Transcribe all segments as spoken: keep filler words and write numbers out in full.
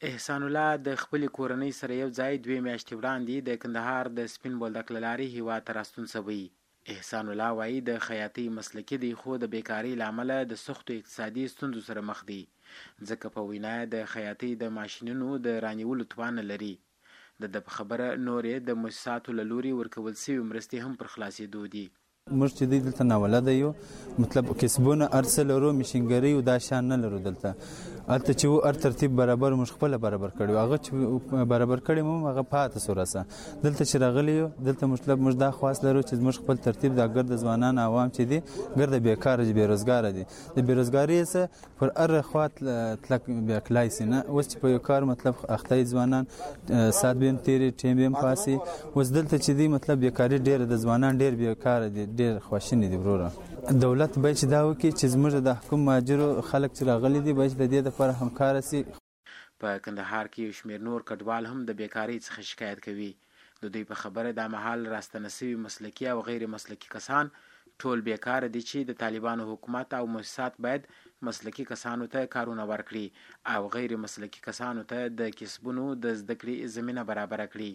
احسان الله د خپلې کورنۍ سره یو ځای دوې میاشتې وړاندې د کندهار د سپین بولدک له لارې هیواد ته راستون شوی. احسان الله وایي د خیاطۍ مسلکي دی خو د بیکارۍ له امله د سختو اقتصادي ستونزو سره مخ دی، ځکه په وینا د خیاطۍ د ماشینونو د رانیولو توان نه لري. د ده په خبره نورې د مؤسساتو له لوري ورکول شوي مرستې هم پر خلاصېدو دي. موږ چې دی دلته ناولده یو مطلب کسبونه هر څه لرو، میشینګرۍ او دا شیان نه لرو. دلته هلته چې و هر ترتیب برابر موږ خپله برابر کړی و، هغه چې برابر کړی مو هغه پاته سو راسه. دلته چې راغلی یو دلته مطلب موږ دا خواست لرو چې زموږ خپل ترتیب دا ګرد ځوانان عوام چې دي ګرده بیکاره دي، بېروزګاره دي. د بېروزګارۍ څه پر هر خوا تلک بیاکلی سي نه. اوس چې په یو کار مطلب اخته ځوانان ساعت به هم تېري ټیم به هم پاسي. اوس دلته چې دی مطلب بیکاري ډېره د ځوانان ډېر بیکاره دي، ډېر خواشیني دي. وروره دولت باید چې دا وکړي چې زموږ د حکوم مهاجرو خلک چې راغلي دي باید د دې دپاره همکاره سي. په کندهار کې یو شمېر نور کډوال هم د بیکارۍ څخه شکایت کوي. د دوی په خبره دا مهال راستنه سوي مسلکي او غیر مسلکي کسان ټول بیکاره دي چې د طالبانو حکومت او مؤسسات باید مسلکي کسانو ته کارونه ورکړي او غیر مسلکي کسانو ته د کسبونو د زده کړې زمینه برابره کړي.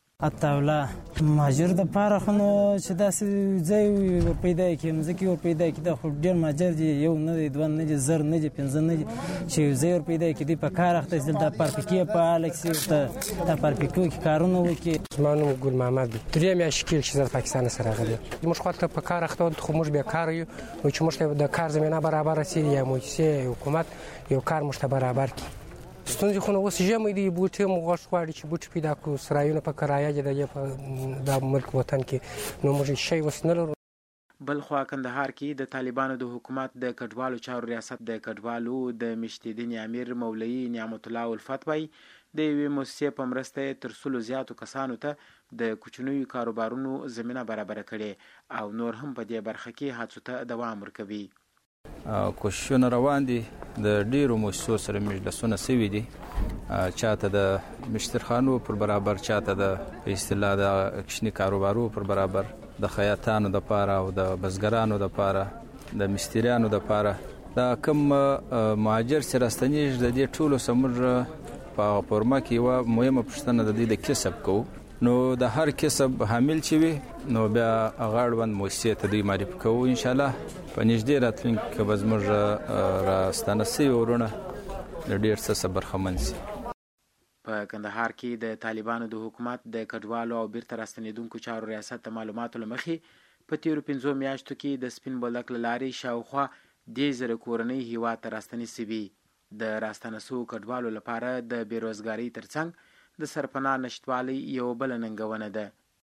الطاوله مهاجر د پاره خو نو چې داسې ځای ور پیدا کړي، مځکې ور پیدا کړي. دا خو ډېر مهاجر دي، یو نه دی، دوه نه دي، زر نه دي، پنځه نه دي چې یو ځای ور پیدا کړي. دوی په کار اخته دي، دا پارپیکې په حاله کې ورته دا پارپیکو کې کارونه وکړي. زما نوم ګل محمد دی. درې میاشتې کېږي چې زه د پاکستان څخه راغلی یم. موږ خو هلته په کار اخته وو، خو موږ بیکاره یو. نو چې موږ ته د کار زمینه برابره سي یا مؤسسې حکومت یو کار موږ ته برابر کړي. ستونزې خو نو اوس ژمی دی، بوټي هم غوښت غواړي چې بوټي پیدا کړو، سرایونه په کرایه دي په دا ملک وطن کې، نو موږ شی اوس نه لرو. بل خوا کندهار کې د طالبانو د حکومت د کډوالو چارو ریاست د کډوالو د مشتدین امیر مولوي نعمت الله الفت وایي د یوې مؤسسې په مرسته تر سلو زیاتو کسانو ته د کوچنیو کاروبارونو زمینه برابره کړې او نور هم په دې برخه کې هڅو ته دوام ورکوي. کوششونه روان دي، د ډیرو مؤسسو سره مجلسونه سوي دي، چاته د مشترخانو پر برابر، چاته د په اصطلاح د کوچني کاروبارو پر برابر، د خیاطانو د پاره او د بزګرانو د پاره، د مستریانو د پاره. دا کوم مهاجر چې راستنیږي د دې ټولو سمر په فورمه کې یوه مهمه پوښتنه د دوی د کسب کوو. نو د هر کسب حامل چې وي نو بیا هغه اړوند مؤسسې ته دوی معرفي کوو. انشاءالله په نږدې راتلونکي کې به زموږ راستانه سوي ورونه د ډېر څه څه برخمن سي. په کندهار کې د طالبانو د حکومت د کډوالو او بیرته راستنېدونکو چارو ریاست د معلوماتو له مخې په تېرو پنځو میاشتو کې د سپین بولدک له لارې شاوخوا دېرش زره کورنۍ هیواد ته راستنې سوي. د راستنه سوو کډوالو لپاره د بېروزګارۍ ترڅنګ د سرپناه نشتوالی یوه بله ننګونه ده.